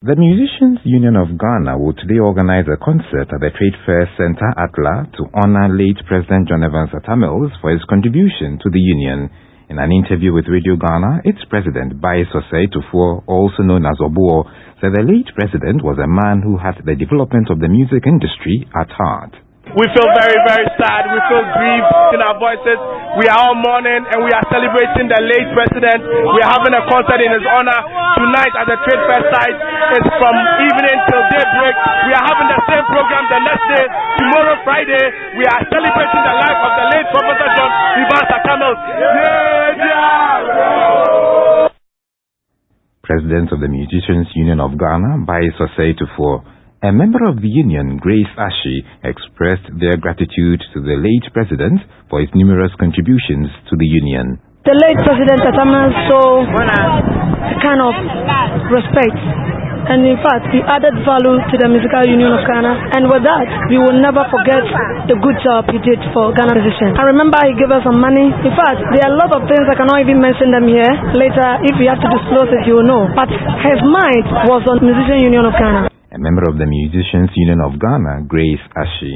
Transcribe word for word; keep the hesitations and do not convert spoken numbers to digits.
The Musicians Union of Ghana will today organize a concert at the Trade Fair Center, Atla, to honor late President John Evans Atta Mills for his contribution to the union. In an interview with Radio Ghana, its president, Baye Sosei Tufuo, also known as Obuo, said the late president was a man who had the development of the music industry at heart. We feel very, very sad. We feel grief in our voices. We are all mourning and we are celebrating the late president. We are having a concert in his honor tonight at the Trade Fair site. It's from evening till daybreak. We are having the same program the next day. Tomorrow, Friday, we are celebrating the life of the late Professor John Evans Atta Mills. President of the Musicians Union of Ghana, Baye Sosei Tufuo, a member of the union, Grace Ashi, expressed their gratitude to the late president for his numerous contributions to the union. The late President Atta Mills saw a kind of respect, and in fact, he added value to the Musical Union of Ghana, and with that, we will never forget the good job he did for Ghana musicians. I remember he gave us some money. In fact, there are a lot of things I cannot even mention them here. Later, if we have to disclose it, you will know. But his mind was on Musician Union of Ghana. A member of the Musicians Union of Ghana, Grace Ashi.